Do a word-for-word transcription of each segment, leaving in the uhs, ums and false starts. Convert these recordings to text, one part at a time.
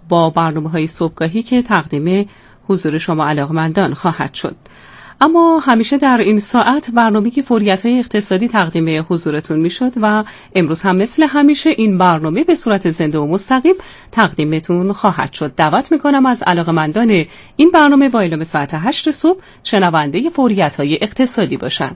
با برنامه‌های صبحگاهی که تقدیم حضور شما علاقه‌مندان خواهد شد. اما همیشه در این ساعت برنامه‌ای که فوریت‌های اقتصادی تقدیم حضورتون میشد و امروز هم مثل همیشه این برنامه به صورت زنده و مستقیم تقدیمتون خواهد شد. دعوت میکنم از علاقه‌مندان این برنامه با اعلام ساعت هشت صبح شنونده فوریت‌های اقتصادی باشند.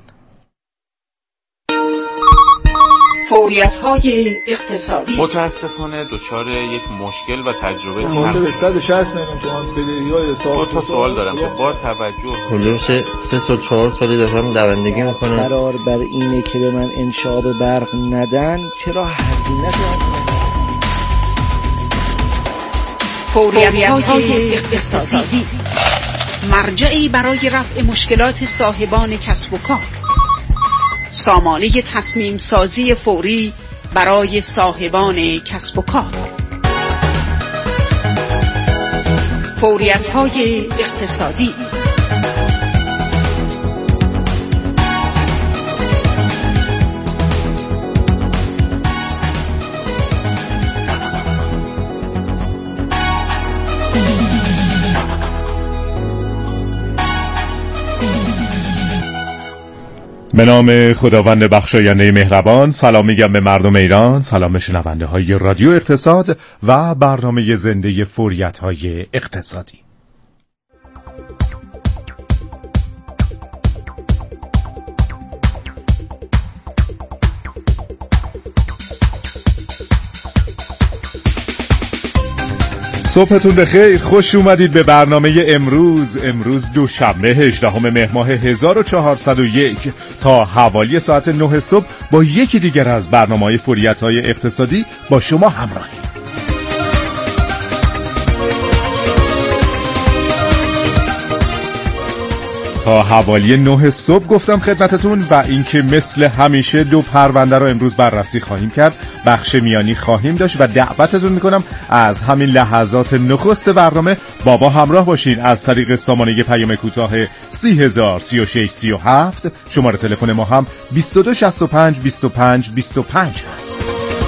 فوریت‌های اقتصادی. متاسفانه دچار یک مشکل و تجربه حدود صد و شصت میلیون تومان بدهی‌های حساب. دو تا سوال دارم که با توجه حدود سه سال چهار سالی دارم دوندگی میکنم. قرار بر اینه که به من انشعاب برق ندن، چرا هزینه کنم؟ فوریت‌های اقتصادی، مرجعی برای رفع مشکلات صاحبان کسب و کار. سامانه تصمیم سازی فوری برای صاحبان کسب و کار. فوریت‌های اقتصادی. به نام خداوند بخشاینده مهربان. سلام میگم به مردم ایران، سلام به شنونده های رادیو اقتصاد و برنامه زنده فوریت های اقتصادی. صبحتون بخیر، خوش اومدید به برنامه امروز. امروز دوشنبه هجدهم مهر ماه هزار و چهارصد و یک تا حوالی ساعت نه صبح با یکی دیگر از برنامه‌های فوریت‌های اقتصادی با شما همراهیم. تا حوالی نه صبح گفتم خدمتتون و اینکه مثل همیشه دو پرونده رو امروز بررسی خواهیم کرد، بخش میانی خواهیم داشت و دعوتتون میکنم از همین لحظات نخست برنامه با ما همراه باشین از طریق سامانه پیام کوتاه سی هزار سی و شش سی و هفت. شماره تلفن ما هم بیست و دو شصت و پنج بیست و پنج بیست و پنج هست.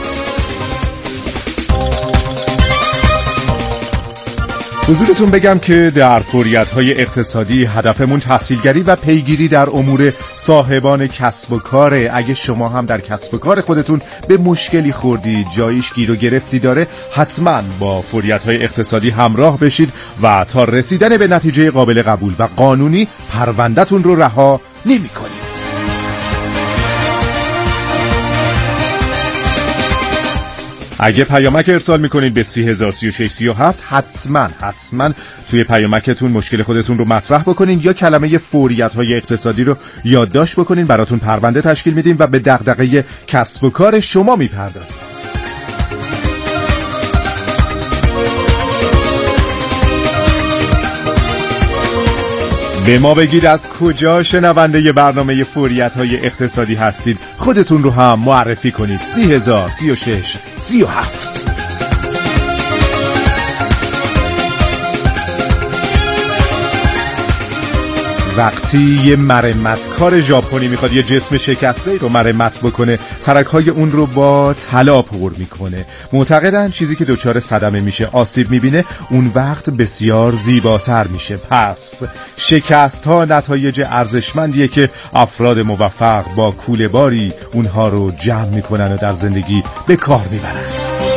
حضورتون بگم که در فوریت‌های اقتصادی هدفمون تحصیلگری و پیگیری در امور صاحبان کسب و کاره. اگه شما هم در کسب و کار خودتون به مشکلی خوردید، جایش گیر و گرفتی داره، حتما با فوریت‌های اقتصادی همراه بشید و تا رسیدن به نتیجه قابل قبول و قانونی پرونده‌تون رو رها نمی‌کنید. اگه پیامک ارسال میکنید به سی هزار سی و شش سی و هفت، حتما حتما توی پیامکتون مشکل خودتون رو مطرح بکنین یا کلمه فوریت‌های اقتصادی رو یادداشت بکنین. براتون پرونده تشکیل میدیم و به دغدغه کسب و کار شما میپردازیم. به ما بگید از کجا شنونده برنامه فوریت‌های اقتصادی هستید، خودتون رو هم معرفی کنید. سی هزار سی و شش سی و هفت. وقتی یه مرمتکار ژاپنی میخواد یه جسم شکسته رو مرمت بکنه، ترک‌های اون رو با طلا پر میکنه. معتقدن چیزی که دچار صدمه میشه، آسیب میبینه، اون وقت بسیار زیباتر میشه. پس شکست ها نتایج ارزشمندیه که افراد موفق با کوله باری اونها رو جمع میکنن و در زندگی به کار میبرن.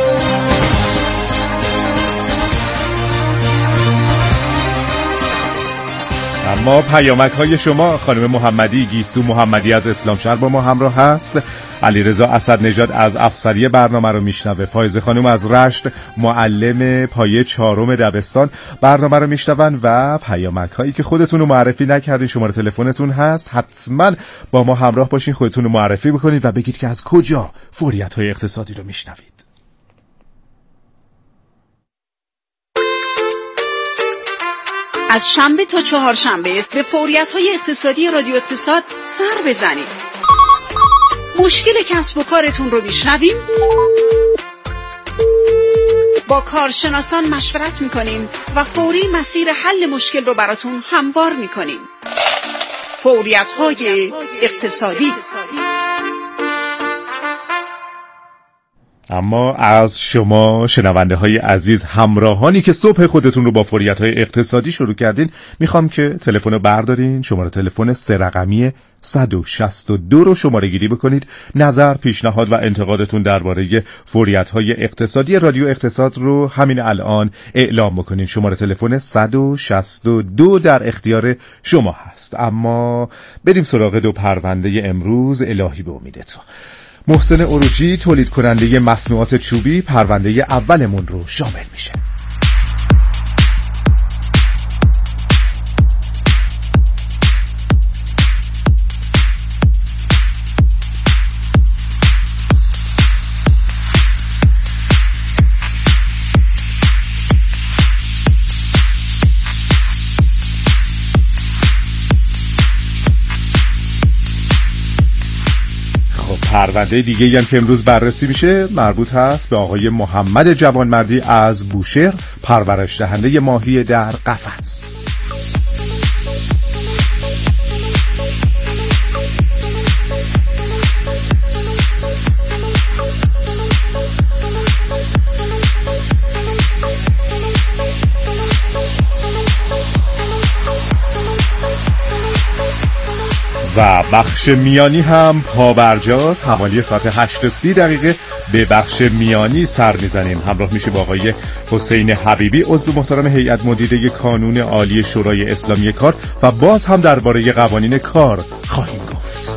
اما پیامک های شما، خانم محمدی گیسو محمدی از اسلام شهر با ما همراه هست، علیرضا اسد نژاد از افسری برنامه رو میشنوه، فایزه خانم از رشت معلم پایه چهارم دبستان برنامه رو میشنون و پیامک هایی که خودتون رو معرفی نکردین، شماره تلفنتون هست، حتما با ما همراه باشین، خودتون رو معرفی بکنید و بگید که از کجا فوریت های اقتصادی رو میشنوید. از شنبه تا چهارشنبه است به فوریت‌های اقتصادی رادیو اقتصاد سر بزنید. مشکل کسب و کارتون رو میشنویم، با کارشناسان مشورت میکنیم و فوری مسیر حل مشکل رو براتون هموار میکنیم. فوریت‌های اقتصادی. اما از شما شنونده های عزیز، همراهانی که صبح خودتون رو با فوریت های اقتصادی شروع کردین، میخوام که تلفن رو بردارین، شماره تلفن سه رقمی صد و شصت و دو رو شماره گیری بکنید. نظر، پیشنهاد و انتقادتون درباره فوریت های اقتصادی رادیو اقتصاد رو همین الان اعلام بکنین. شماره تلفن صد و شصت و دو در اختیار شما هست. اما بریم سراغ دو پرونده امروز. الهی به امید تو. محسن عروجی، تولید کننده مصنوعات چوبی، پرونده اولمون رو شامل میشه. پرونده دیگه هم که امروز بررسی میشه مربوط هست به آقای محمد جوانمردی از بوشهر، پرورش دهنده ماهی در قفس. و بخش میانی هم پابرجاست. حوالی ساعت هشت و سی دقیقه به بخش میانی سر میزنیم. همراه میشه با آقای حسین حبیبی، عضو محترم هیئت مدیره کانون عالی شورای اسلامی کار، و باز هم درباره قوانین کار خواهیم گفت.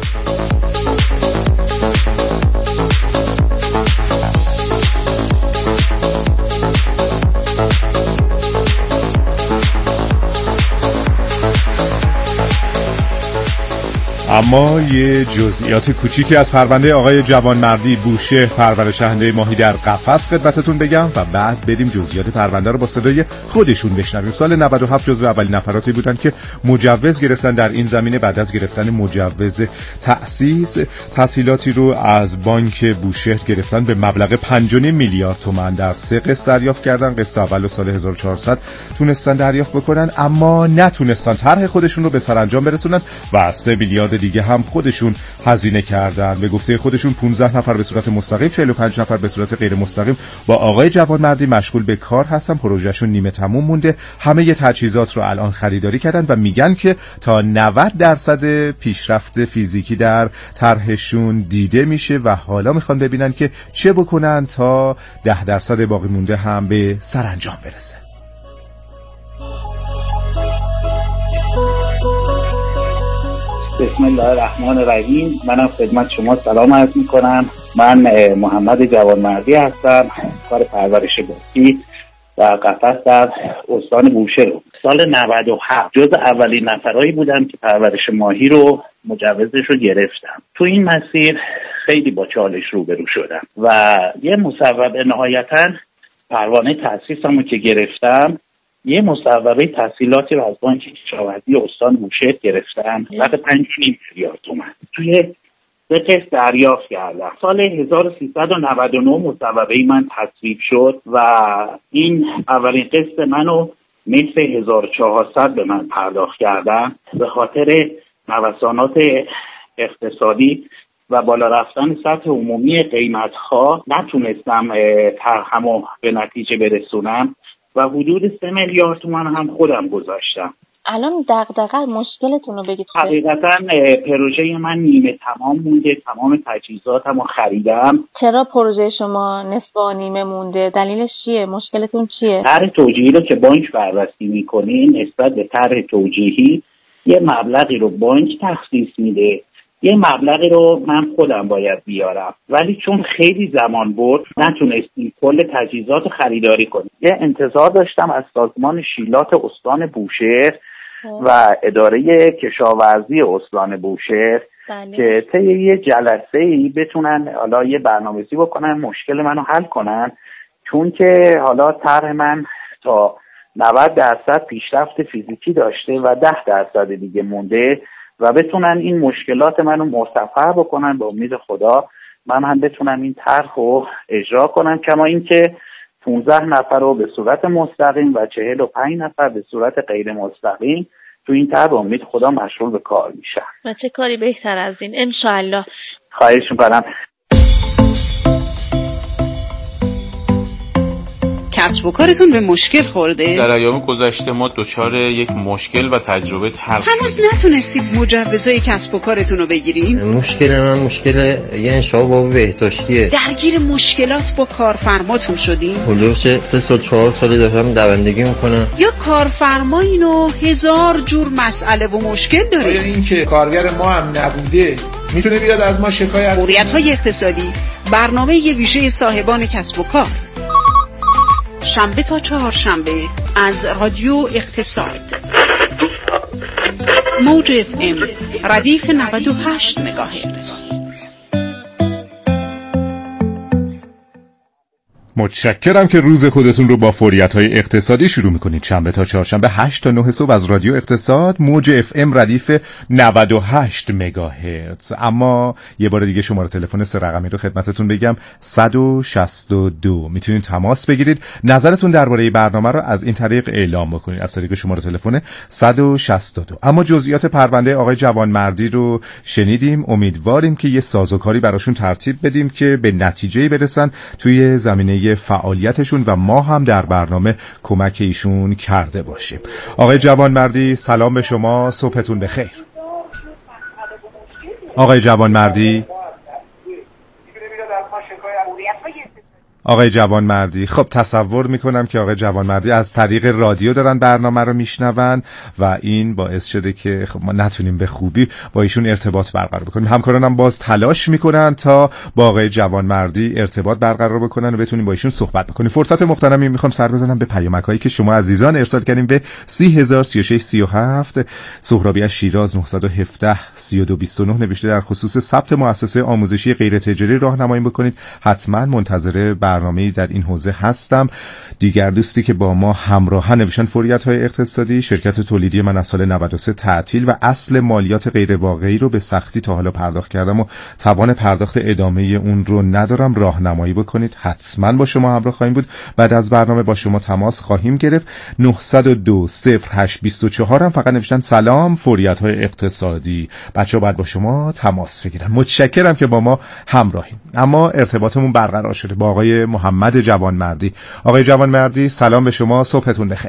اما یه جزئیات کوچیکی از پرونده آقای جوانمردی بوشهر، پرورش دهنده ماهی در قفس خدمتتون بگم و بعد بریم جزئیات پرونده رو با صدای خودشون بشنویم. سال نود و هفت جزو اولین نفراتی بودن که مجوز گرفتن در این زمینه. بعد از گرفتن مجوز تأسیس، تسهیلاتی رو از بانک بوشهر گرفتن به مبلغ پنج و نیم میلیارد تومان در سه قسط دریافت کردن. قسط اول سال هزار و چهارصد تونستن دریافت بکنن، اما نتونستن طرح خودشون رو به سرانجام برسونن و سه میلیارد دیگه هم خودشون هزینه کردن. به گفته خودشون پانزده نفر به صورت مستقیم، چهل و پنج نفر به صورت غیر مستقیم با آقای جوانمردی مشغول به کار هستن. پروژهشون نیمه تموم مونده. همه ی تجهیزات رو الان خریداری کردن و میگن که تا نود درصد پیشرفت فیزیکی در طرحشون دیده میشه و حالا میخوان ببینن که چه بکنن تا ده درصد باقی مونده هم به سرانجام برسه. بسم الله الرحمن الرحیم. منم خدمت شما سلام عرض میکنم. من محمد جوانمردی هستم، کار پرورش گاوی در قفس در استان بوشهر. سال نود و هفت جز اولین نفرایی بودم که پرورش ماهی رو مجوزش رو گرفتم. تو این مسیر خیلی با چالش روبرو شدم و یه مصوبه، نهایتاً پروانه تأسیسمو که گرفتم، یه مصوبه تسهیلاتی رو از بانک کشاورزی استان بوشهر گرفتم بعد پنج میلیارد تومان. توی سه قسط دریافت کردم. سال هزار و سیصد و نود و نه مصوبه من تصویب شد و این اولین قسط منو مثل هزار و چهارصد به من پرداخت کردن. به خاطر نوسانات اقتصادی و بالا رفتن سطح عمومی قیمت‌ها نتونستم طرحمو به نتیجه برسونم و حدود سه میلیارد تومان هم خودم گذاشتم. الان دغدغه مشکلتون رو بگید. حقیقتا پروژه من نیمه تمام مونده، تمام تجهیزاتم رو خریدم. چرا پروژه شما نصف و نیمه مونده؟ دلیلش چیه؟ مشکلتون چیه؟ طرح توجیهی رو که بانک بررسی میکنه، نسبت به طرح توجیهی یه مبلغی رو بانک تخصیص میده، یه مبلغی رو من خودم باید بیارم، ولی چون خیلی زمان برد نتونستیم کل تجهیزات خریداری کنیم. یه انتظار داشتم از سازمان شیلات استان بوشهر و اداره کشاورزی استان بوشهر بله. که طی یه جلسه‌ای بتونن حالا یه برنامه‌ریزی بکنن، مشکل منو حل کنن، چون که حالا طرح من تا نود درصد پیشرفت فیزیکی داشته و ده درصد دیگه مونده و بتونن این مشکلات منو مرتفع بکنن. به امید خدا من هم بتونم این طرح رو اجرا کنم، کما اینکه پانزده نفر رو به صورت مستقیم و چهل و پنج نفر به صورت غیر مستقیم تو این طرح به امید خدا مشغول به کار میشن. و چه کاری بهتر از این؟ انشاءالله. خواهش میکنم. کسب و کارتون به مشکل خورده؟ در ایام گذشته ما دچار یک مشکل و تجربه تلخ هنوز نتونستید مجوزهای کسب و کارتون رو بگیرین؟ مشکل من مشکل یه انشاء باب بهداشتیه. درگیر مشکلات با کارفرماتون شدین؟ حدوث سه سال چهار سالی داشتم دوندگی میکنم. یا کارفرمایین و هزار جور مسئله و مشکل داره؟ آیا این که کارگر ما هم نبوده میتونه بیاد از ما شکایت؟ فوریت‌های اقتصادی، برنامه یه ویژه صاحبان کسب و کار، شنبه تا چهارشنبه از رادیو اقتصاد، موج اف ام ردیف نود و هشت مگاهرتز. متشکرم که روز خودتون رو با فوریت‌های اقتصادی شروع می‌کنید. شنبه تا چهارشنبه هشت تا نه صبح از رادیو اقتصاد، موج اف ام ردیف نود و هشت مگاهرتز. اما یه بار دیگه شماره تلفن سه رقمی رو خدمتتون بگم: صد و شصت و دو. میتونید تماس بگیرید، نظرتون درباره برنامه رو از این طریق اعلام بکنید از طریق شماره تلفن صد و شصت و دو. اما جزئیات پرونده آقای جوانمردی رو شنیدیم. امیدواریم که یه سازوکاری براشون ترتیب بدیم که به نتیجه‌ای برسن توی زمینه فعالیتشون و ما هم در برنامه کمک ایشون کرده باشیم. آقای جوانمردی سلام به شما، صبحتون بخیر. آقای جوانمردی آقای جوانمردی خب تصور میکنم که آقای جوانمردی از طریق رادیو دارن برنامه رو میشنون و این باعث شده که خب ما نتونیم به خوبی با ایشون ارتباط برقرار بکنیم. همکارانم باز تلاش میکنن تا با آقای جوانمردی ارتباط برقرار بکنن و بتونیم با ایشون صحبت بکنیم. فرصت مغتنمی میخوام سر بزنم به پیامک‌هایی که شما عزیزان ارسال کردیم به سی هزار سی و شش سی و هفت. سهرابی از شیراز نه یک هفت سی و دو بیست و نه نوشته در خصوص ثبت مؤسسه آموزشی غیر تجاری راهنمایی بکنید. حتما منتظر برنامه‌ای در این حوزه هستم. دیگر دوستی که با ما همراهن نوشتن فوریت‌های اقتصادی، شرکت تولیدی من از سال نود و سه تعطیل و اصل مالیات غیر واقعی رو به سختی تا حالا پرداخت کردم و توان پرداخت ادامه اون رو ندارم، راهنمایی بکنید. حتما با شما همراه خواهیم بود. بعد از برنامه با شما تماس خواهیم گرفت. نه صفر دو صفر هشت دو چهار هم فقط نوشتن سلام فوریت‌های اقتصادی. بچه‌ها بعد با شما تماس بگیرن. متشکرم که با ما همراهیم. اما ارتباطمون برقرار شده با آقای محمد جوانمردی. آقای جوانمردی سلام به شما، صبحتون بخیر.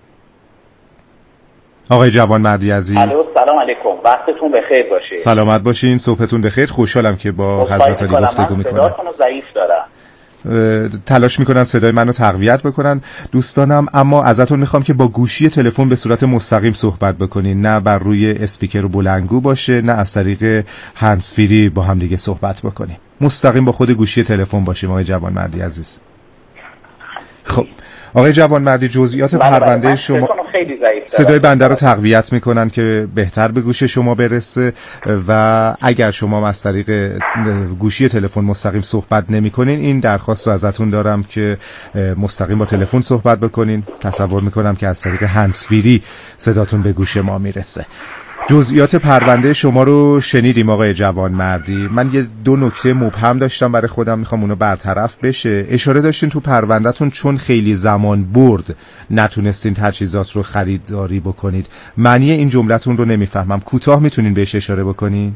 آقای جوانمردی عزیز الو، سلام علیکم، وقتتون بخیر باشه. سلامت باشین، صبحتون بخیر. خوشحالم که با حضرت علی گفتگو میکنم. صداتون رو ضعیف دارم. تلاش میکنن صدای منو تقویت بکنن دوستانم، اما ازتون میخوام که با گوشی تلفن به صورت مستقیم صحبت بکنین، نه بر روی اسپیکر و بلندگو باشه، نه از طریق هندزفری با هم دیگه صحبت بکنیم. مستقیم با خود گوشی تلفن باشیم آقای جوانمردی عزیز. خب آقای جوانمردی جزئیات پرونده شما صدای بنده رو تقویت میکنن که بهتر به گوش شما برسه و اگر شما از طریق گوشی تلفن مستقیم صحبت نمیکنین، این درخواست رو ازتون دارم که مستقیم با تلفن صحبت بکنین. تصور میکنم که از طریق هندزفری صداتون به گوش ما میرسه. جزئیات پرونده شما رو شنیدیم آقای جوانمردی. من یه دو نکته مبهم داشتم برای خودم، میخوام اونو برطرف بشه. اشاره داشتین تو پروندهتون چون خیلی زمان برد نتونستین تجهیزات رو خریداری بکنید. معنی این جملتون رو نمیفهمم، کوتاه میتونین بهش اشاره بکنین؟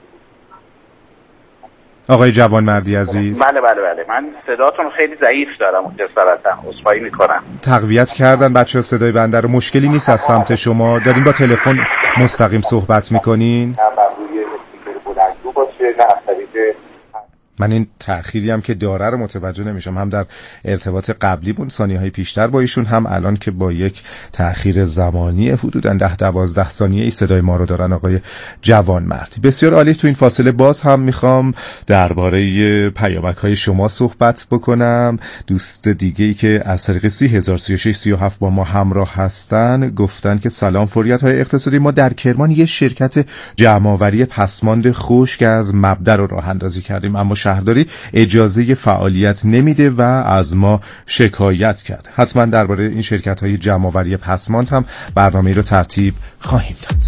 آقای جوانمردی عزیز. بله بله بله، من صداتون خیلی ضعیف دارم، جسارتا عذرخواهی میکنم. تقویت کردن بچه‌ها صدای بنده رو. مشکلی نیست از سمت شما؟ دارین با تلفن مستقیم صحبت میکنین؟ من این تأخیری هم که داره رو متوجه نمیشم، هم در ارتباط قبلی بود ثانیه‌های پیشتر با ایشون، هم الان که با یک تأخیر زمانی حدوداً ده دوازده ثانیه ای صدای ما رو دارن آقای جوانمردی. بسیار عالی. تو این فاصله باز هم میخوام درباره پیامک‌های شما صحبت بکنم. دوست دیگه‌ای که از طریق سی هزار سی و شش سی و هفت با ما همراه هستن گفتن که سلام فوریت‌های اقتصادی، ما در کرمان یه شرکت جمع‌آوری پسماند خشک از مبدا رو راه اندازی کردیم، اما شهرداری اجازه فعالیت نمیده و از ما شکایت کرده. حتما درباره این شرکت‌های جمع‌آوری پسماند هم برنامه‌ای رو ترتیب خواهیم داد.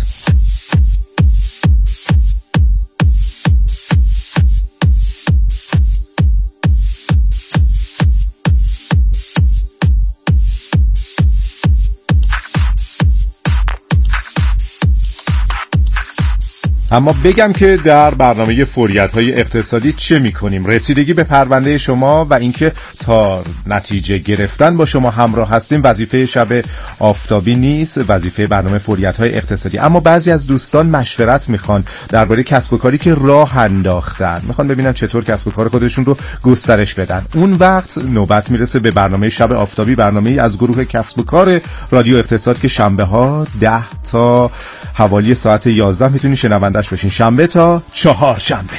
اما بگم که در برنامه فوریت‌های اقتصادی چه می‌کنیم. رسیدگی به پرونده شما و اینکه تا نتیجه گرفتن با شما همراه هستیم وظیفه شب آفتابی نیست، وظیفه برنامه فوریت‌های اقتصادی. اما بعضی از دوستان مشورت میخوان درباره کسب و کاری که راه انداختن، میخوان ببینن چطور کسب و کار خودشون رو گسترش بدن. اون وقت نوبت میرسه به برنامه شب آفتابی، برنامه‌ای از گروه کسب و کار رادیو اقتصاد که شنبه‌ها ده تا حوالی ساعت یازده میتونی شنوندش بشین، شنبه تا چهار شنبه.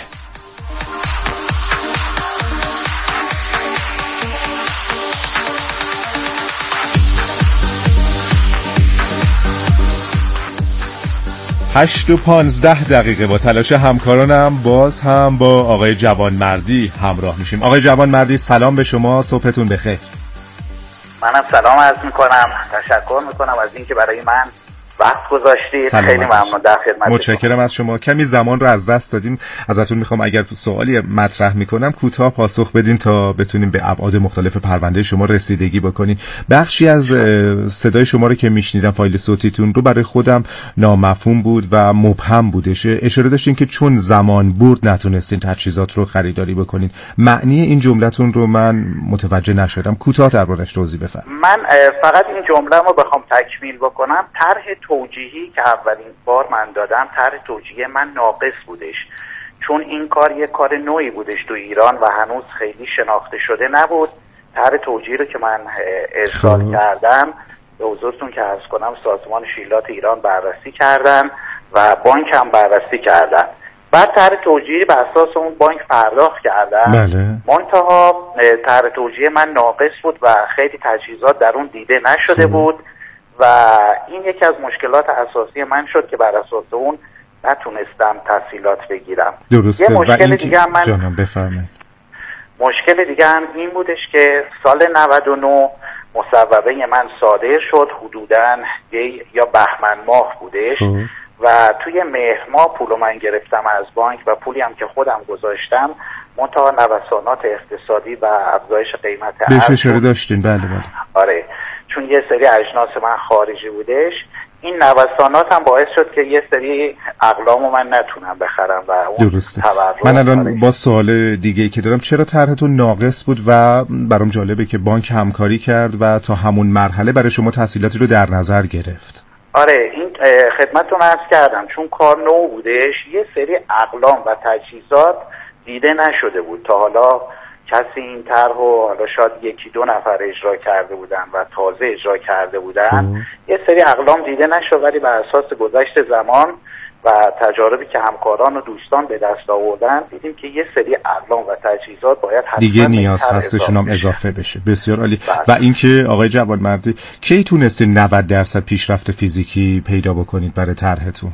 هشت و پانزده دقیقه با تلاش همکارانم باز هم با آقای جوانمردی همراه میشیم. آقای جوانمردی سلام به شما، صبحتون بخیر. منم سلام عرض میکنم، تشکر میکنم از اینکه برای من وقت گذاشتید. خیلی ممنون، در خدمتتون. متشکرم از شما. کمی زمان رو از دست دادیم، ازتون میخوام اگر سوالی مطرح میکنم کوتاه پاسخ بدین تا بتونیم به ابعاد مختلف پرونده شما رسیدگی بکنین. بخشی از صدای شما رو که میشنیدم، فایل صوتیتون رو، برای خودم نامفهوم بود و مبهم بودش. اشاره داشتین که چون زمان برد نتونستین تجهیزات رو خریداری بکنین. معنی این جملتون رو من متوجه نشدم، کوتاه دربارش توضیح بفرمایید. من فقط این جمله رو بخوام تکمیل بکنم، طرح توجیهی که اولین بار من دادم، طرح توجیهی من ناقص بودش، چون این کار یک کار نوعی بودش تو ایران و هنوز خیلی شناخته شده نبود. طرح توجیهی رو که من ارسال کردم به حضورتون که عرض کنم، سازمان شیلات ایران بررسی کردن و بانک هم بررسی کردن. بعد طرح توجیهی به اساس اون بانک پرداخت کردن. بله. منتها طرح توجیهی من ناقص بود و خیلی تجهیزات در اون دیده نشده بود و این یکی از مشکلات اساسی من شد که بر اساس اون نتونستم تحصیلات بگیرم. درسته. یه مشکل و دیگه هم من جانم بفرمایید. مشکل دیگه هم این بودش که سال نود و نه مصوبه من صادر شد، حدوداً یا بهمن ماه بودش خب. و توی مهر ماه پولو من گرفتم از بانک و پولی هم که خودم گذاشتم، منتها نوسانات اقتصادی و افزایش قیمت ارز بهش اشاره داشتین. بله بله. آره، چون یه سری اجناس من خارجی بودش، این نوسانات هم باعث شد که یه سری اقلامو من نتونم بخرم و اون درسته. من الان با سوال دیگه‌ای که دارم، چرا طرحتون ناقص بود و برام جالبه که بانک همکاری کرد و تا همون مرحله برای شما تسهیلاتی رو در نظر گرفت؟ آره، این خدمتتون عرض کردم، چون کار نو بودش، یه سری اقلام و تجهیزات دیده نشده بود تا حالا. کسی این طرحو حالا شاید یکی دو نفر اجرا کرده بودن و تازه اجرا کرده بودن. یه سری اقلام دیده نشد، ولی بر اساس گذشت زمان و تجاربی که همکاران و دوستان به دست آوردن دیدیم که یه سری اقلام و تجهیزات باید حتما دیگه نیاز هستشون هم اضافه بشه. بسیار عالی. و اینکه آقای جوانمردی کی تونستین نود درصد پیشرفت فیزیکی پیدا بکنید برای طرحتون؟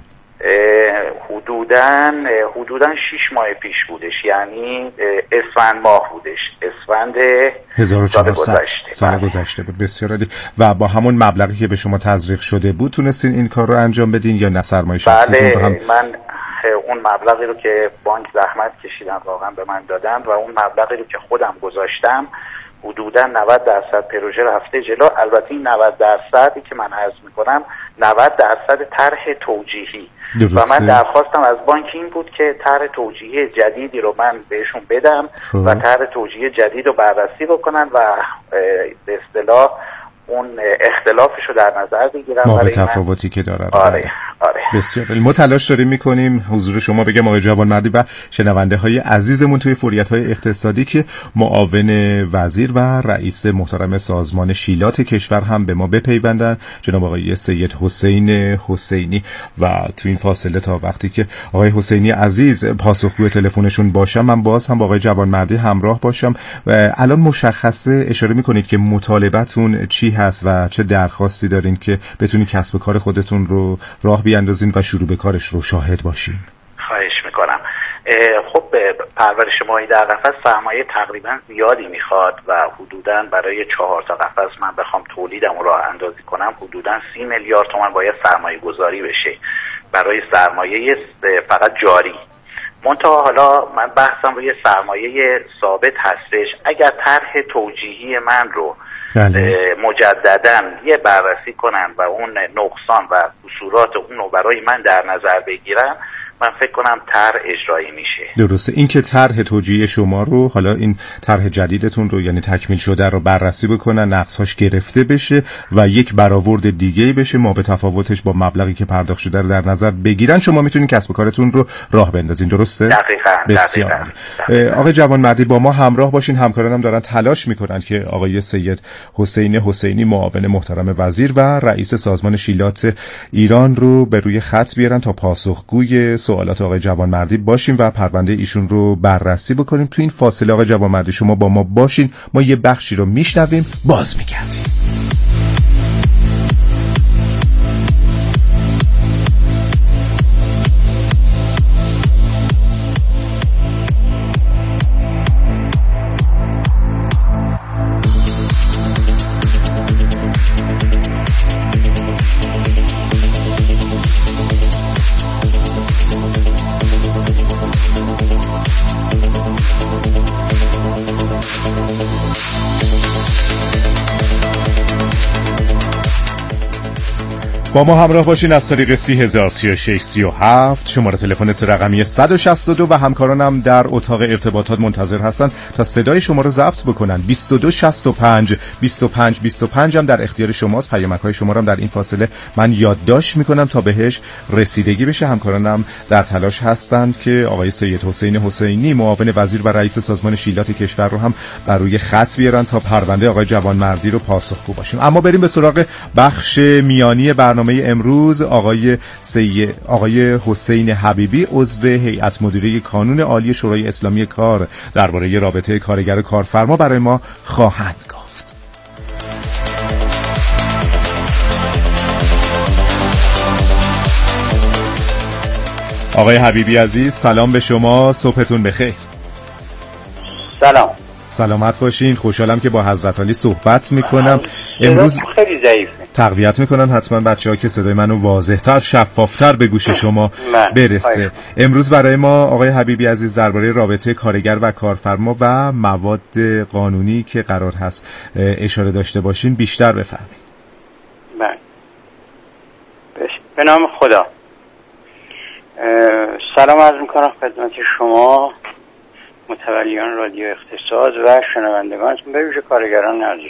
حدوداً حدوداً شش ماه پیش بودش، یعنی اسفند ماه بودش، اسفند هزار و چهارصد سال گذشته بود. بسیار عالی. و با همون مبلغی که به شما تزریق شده بود تونستین این کار رو انجام بدین یا نه سرمایه شخصیتون رو هم؟ من اون مبلغی رو که بانک زحمت کشیدن واقعا به من دادن و اون مبلغی رو که خودم گذاشتم، حدوداً نود درصد پروژه رفته جلو. البته این نود درصدی که من عرض میکنم نود درصد طرح توجیهی و من درخواستم از بانک این بود که طرح توجیهی جدیدی رو من بهشون بدم خوب. و طرح توجیهی جدید رو بررسی بکنن و به اصطلاح اون اختلافش رو در نظر بگیرن ما به تفاوتی که داره. آره آره. بسیار ما تلاش داریم میکنیم حضور شما بگم آقای جوانمردی و شنونده های عزیزمون توی فوریت های اقتصادی که معاون وزیر و رئیس محترم سازمان شیلات کشور هم به ما بپیوندن، جناب آقای سید حسین حسینی. و تو این فاصله تا وقتی که آقای حسینی عزیز پاسخگوی تلفنشون باشم، من باز هم با آقای جوانمردی همراه باشم. و الان مشخصه اشاره میکنید که مطالبتون چی هست و چه درخواستی دارین که بتونید کسب و کار خودتون رو راه بیاندازین و شروع به کارش رو شاهد باشین؟ خواهش میکنم. خب پرورش ماهی در قفس سرمایه تقریبا زیادی میخواد و حدوداً برای چهار تا قفس من بخوام تولیدم رو راه اندازی کنم حدوداً سی میلیارد تومان باید سرمایه گذاری بشه برای سرمایه فقط جاری. منتها حالا من بحثم روی سرمایه ثابت هستش. اگر طرح توجیهی من رو بله. مجدداً یه بررسی کنن و اون نقصان و قصورات اون رو برای من در نظر بگیرن، من فکر کنم طرح اجرایی میشه. درسته. این که طرح توجیه شما رو، حالا این طرح جدیدتون رو یعنی تکمیل شده رو بررسی بکنن، نقص‌هاش گرفته بشه و یک برآورد دیگه بشه، ما به تفاوتش با مبلغی که پرداخت شده رو در نظر بگیرن، شما میتونین کسب و کارتون رو راه بندازین. درسته؟ دقیقاً. بسیار. دقیقاً. آقای جوانمردی با ما همراه باشین. همکارانم دارن تلاش میکنن که آقای سید حسین حسینی معاون محترم وزیر و رئیس سازمان شیلات ایران رو به روی خط بیارن تا پاسخگوی سوالات آقای جوانمردی باشیم و پرونده ایشون رو بررسی بکنیم. تو این فاصله آقای جوانمردی شما با ما باشین، ما یه بخشی رو میشنویم، باز میگردیم. با ما همراه باشین از طریق سی هزار سی و شش سی و هفت شماره تلفن سه رقمی صد و شصت و دو و همکارانم در اتاق ارتباطات منتظر هستن تا صدای شما رو ضبط بکنن. بیست و دو شصت و پنج بیست و پنج بیست و پنج هم در اختیار شماست. پیامک‌های شما رو هم در این فاصله من یادداشت میکنم تا بهش رسیدگی بشه. همکارانم در تلاش هستند که آقای سید حسین حسینی معاون وزیر و رئیس سازمان شیلات کشور رو هم بر روی خط بیارن تا پرونده آقای جوانمردی رو پاسخگو باشیم. اما بریم به سراغ بخش میانی برنامه امروز. آقای سی... آقای حسین حبیبی عضو هیئت مدیره کانون عالی شورای اسلامی کار درباره رابطه کارگر و کارفرما برای ما خواهند گفت. آقای حبیبی عزیز سلام به شما، صبحتون بخیر. سلام. سلامت باشین. خوشحالم که با حضرت علی صحبت میکنم. امروز خیلی ضعیفه. تقویت میکنن حتما بچه‌ها که صدای منو واضح‌تر شفاف‌تر به گوش شما برسه. امروز برای ما آقای حبیبی عزیز درباره رابطه کارگر و کارفرما و مواد قانونی که قرار هست اشاره داشته باشین بیشتر بفرمایید. بله. به نام خدا. سلام عرض میکنم خدمت شما متولیان رادیو اقتصاد و شنوندگانتون، به ویژه کارگران عزیز.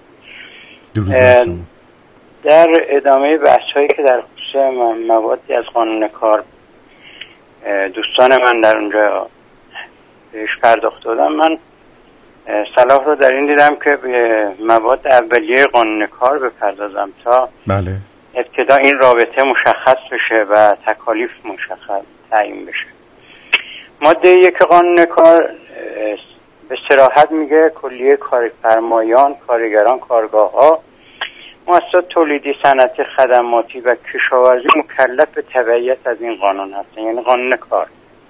در ادامه بحث هایی که در خصوص موادی از قانون کار دوستان من در اونجا بهش پرداخت دادم، من صلاح رو در این دیدم که به مواد اولیه قانون کار بپردازم تا بله. ابتدا این رابطه مشخص بشه و تکالیف مشخص تعیین بشه. ماده یک قانون کار به صراحت میگه کلیه کارفرمایان، کارگران، کارگاه‌ها، مؤسسات تولیدی، صنعتی، خدماتی و کشاورزی مکلف به تبعیت از این قانون هستن، یعنی قانون کار.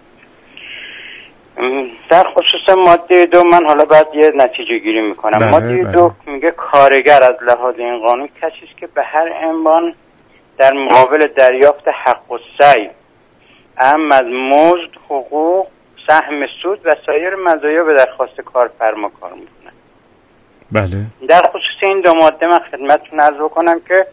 در خصوص ماده دو من حالا بعد یه نتیجه گیری میکنم. بله، ماده بله. دو میگه کارگر از لحاظ این قانون کسی است که به هر عنوان در مقابل دریافت حق و سعی اهم از مزد، حقوق، سهم سود و سایر مزایا به درخواست کارفرما کار میکنه. بله. در خصوص این دو ماده من خدمتتون عرض بکنم که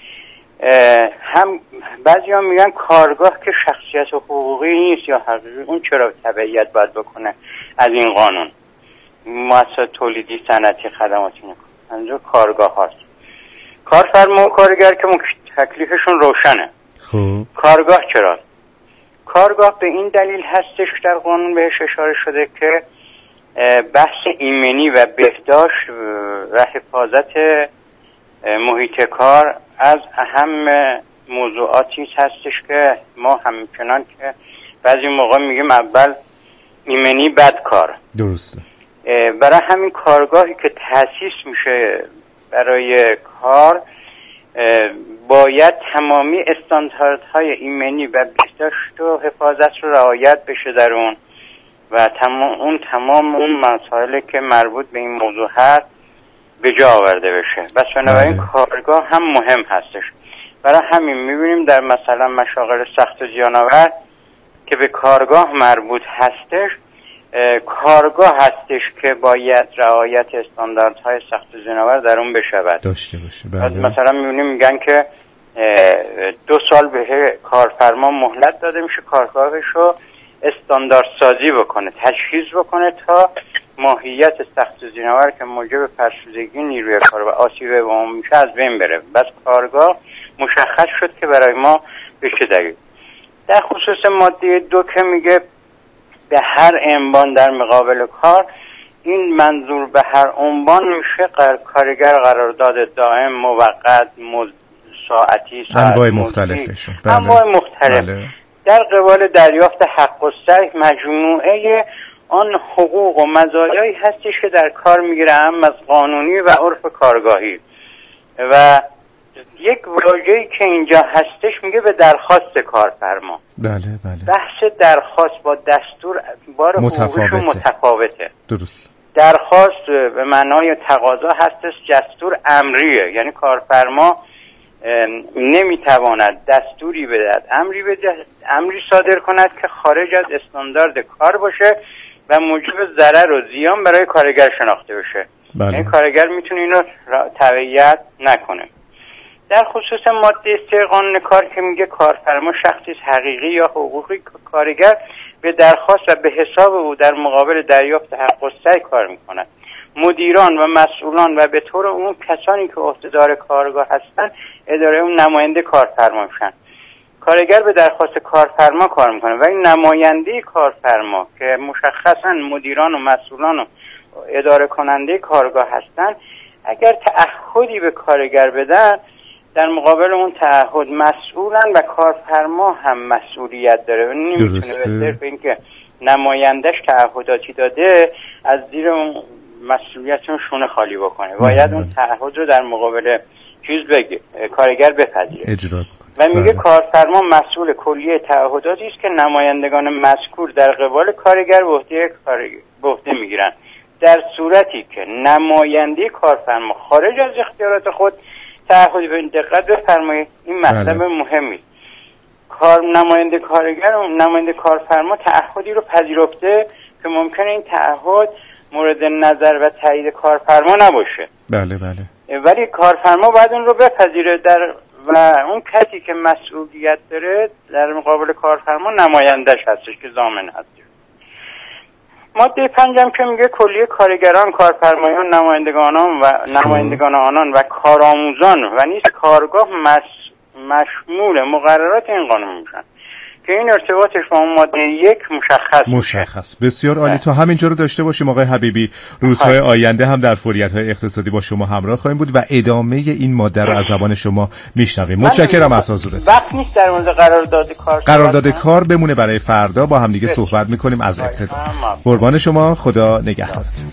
هم بعضی ها میگن کارگاه که شخصیت حقوقی نیست یا حقیقی، اون چرا تبعیت باید بکنه از این قانون؟ مؤسسات تولیدی، صنعتی، خدماتی نکنه، اینجا کارگاه هاست. کارفرما و کارگر که تکلیفشون روشنه. خب کارگاه چرا؟ کارگاه به این دلیل هستش در قانون بهش اشاره شده که بحث ایمنی و بهداشت و حفاظت محیط کار از اهم موضوعاتی هستش که ما همچنان که بعضی موقع میگیم اول ایمنی بعد کار. درسته. برای همین کارگاهی که تأسیس میشه برای کار باید تمامی استانداردهای ایمنی و بهداشت و حفاظت رو رعایت بشه در اون و تمام اون تمام اون مسائلی که مربوط به این موضوع هست به جا آورده بشه. بس بنابراین کارگاه هم مهم هستش. برای همین میبینیم در مثلا مشاغل سخت و زیان‌آور که به کارگاه مربوط هستش، کارگاه هستش که باید رعایت استانداردهای سخت و زیان‌آور در اون بشود. داشته باشه. بله. مثلا میبینیم میگن که دو سال به کارفرما مهلت داده میشه کارگاهش رو استاندارد سازی بکنه، تشخیص بکنه تا ماهیت سخت زینه‌آور که موجب فرسودگی نیروی کار و آسیب عمومی میشه از بین بره. بس کارگاه مشخص شد که برای ما به چه دلیل. در خصوص ماده دو که میگه به هر عنوان در مقابل کار، این منظور به هر عنوان میشه کارگر قرارداد دائم، موقت، ساعتی، ساعت انواع مختلفشون، بله. انواع مختلف بله. در قبال دریافت حق السعی مجموعه آن حقوق و مزایایی هستش که در کار میگیره، هم از قانونی و عرف کارگاهی. و یک واژه‌ای که اینجا هستش میگه به درخواست کارفرما. بله بله. بحث درخواست با دستور بار حقوقیشون متفاوته. درست. درخواست به معنای تقاضا هستش، دستور امریه، یعنی کارفرما نمیتواند دستوری بدهد، امری بدهد، امری صادر کند که خارج از استاندارد کار باشه و موجب ضرر و زیان برای کارگر شناخته بشه. بله. یعنی کارگر میتونه اینو تبعیت نکنه. در خصوص ماده سه قانون کار که میگه کارفرما شخصی حقیقی یا حقوقی کارگر به درخواست و به حساب او در مقابل دریافت حق السعی کار میکند. مدیران و مسئولان و به طور عموم کسانی که عهدهدار کارگاه هستند اداره اون نماینده کارفرما میشن. کارگر به درخواست کارفرما کار میکنه و این نماینده کارفرما که مشخصا مدیران و مسئولان و اداره کننده کارگاه هستند، اگر تعهدی به کارگر بدن، در مقابل اون تعهد مسئولن و کارفرما هم مسئولیت داره و نمیتونه به صرف اینکه نمایندش تعهداتی داده از زیر اون مسئولیتشون شونه خالی بکنه. باید اون تعهد رو در مقابل چیز بگه، کارگر بپذیره، اجرا و میگه کارفرما مسئول کلیه تعهداتی است که نمایندگان مذکور در قبال کارگر به عهده به عهده میگیرن. در صورتی که نماینده کارفرما خارج از اختیارات خود تعهدی به دقت بفرمایید، این مطلب بله. مهمی. کار نماینده کارگر و نماینده کارفرما تعهدی رو پذیرفته که ممکنه این تعهد مورد نظر و تایید کارفرما نباشه. بله بله. ولی کارفرما باید اون رو بپذیره در و اون کسی که مسئولیت داره در مقابل کارفرما نمایندش هستش که ضامن هست. ماده پنجم که میگه کلیه کارگران، کارفرمایان، نمایندگانان و نمایندگان آنان و کارآموزان و نیز کارگاه مش... مشمول مقررات این قانون میشن که این ارتباطش با اون ماده یک مشخص مشخص میشه. بسیار عالی. تا همینجا رو داشته باشیم آقای حبیبی. روزهای های. آینده هم در فعالیت‌های اقتصادی با شما همراه خواهیم بود و ادامه این ماده رو از زبان شما میشنویم. متشکرم از حضورت. وقت نیست در مورد قرارداد کار قرارداد کار بمونه برای فردا، با هم دیگه صحبت میکنیم از ابتدا. قربان شما، خدا نگهدارتون.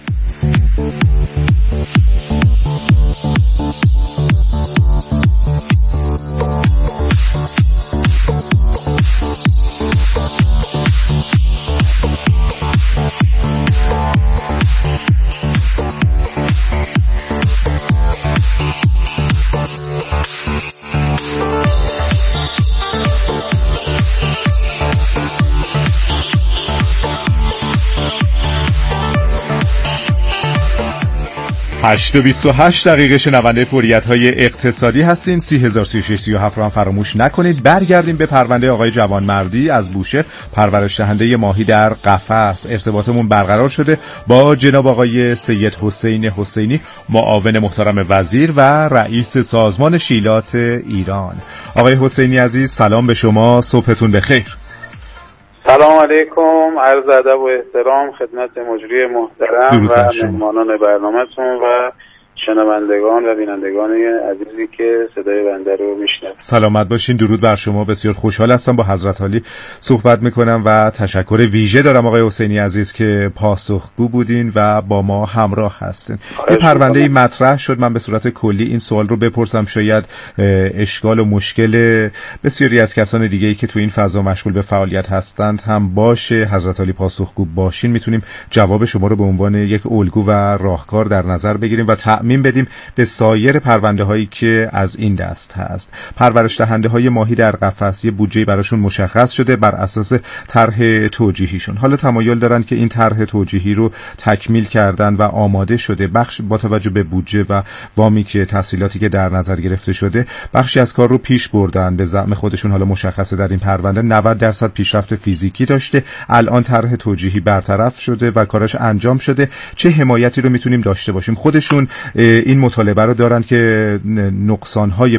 هشت و بیست و هشت دقیقه شنونده فعالیت‌های اقتصادی هستین. سی هزار سی و شش سی و هفت رو هم فراموش نکنید. برگردیم به پرونده آقای جوانمردی از بوشهر، پرورش دهنده ماهی در قفس. ارتباطمون برقرار شده با جناب آقای سید حسین حسینی، معاون محترم وزیر و رئیس سازمان شیلات ایران. آقای حسینی عزیز، سلام به شما، صبحتون بخیر. سلام علیکم، عرض ادب و احترام خدمت مجری محترم و مهمانان برنامه‌تون و شنوندگان و بینندگان عزیزی که صدای بنده رو میشنوند. سلامت باشین. درود بر شما. بسیار خوشحال هستم با حضرت عالی صحبت میکنم و تشکر ویژه دارم آقای حسینی عزیز که پاسخگو بودین و با ما همراه هستین. یه پرونده‌ای مطرح شد، من به صورت کلی این سوال رو بپرسم، شاید اشکال و مشکل بسیاری از کسان دیگه‌ای که تو این فضا مشغول به فعالیت هستند هم باشه. حضرت عالی پاسخگو باشین، میتونیم جواب شما رو به عنوان یک الگو و راهکار در نظر بگیریم و تأمین تعمیم بدیم به سایر پرونده هایی که از این دست هست. پرورش دهنده های ماهی در قفس یه بودجه براشون مشخص شده بر اساس طرح توجیهیشون. حالا تمایل دارن که این طرح توجیهی رو تکمیل کردن و آماده شده. بخش با توجه به بودجه و وامی که تسهیلاتی که در نظر گرفته شده، بخشی از کار رو پیش بردن. به زعم خودشون حالا مشخصه در این پرونده نود درصد پیشرفت فیزیکی داشته. الان طرح توجیهی برطرف شده و کاراش انجام شده. چه حمایتی رو میتونیم داشته باشیم؟ خودشون این مطالبه رو دارن که نقصان‌های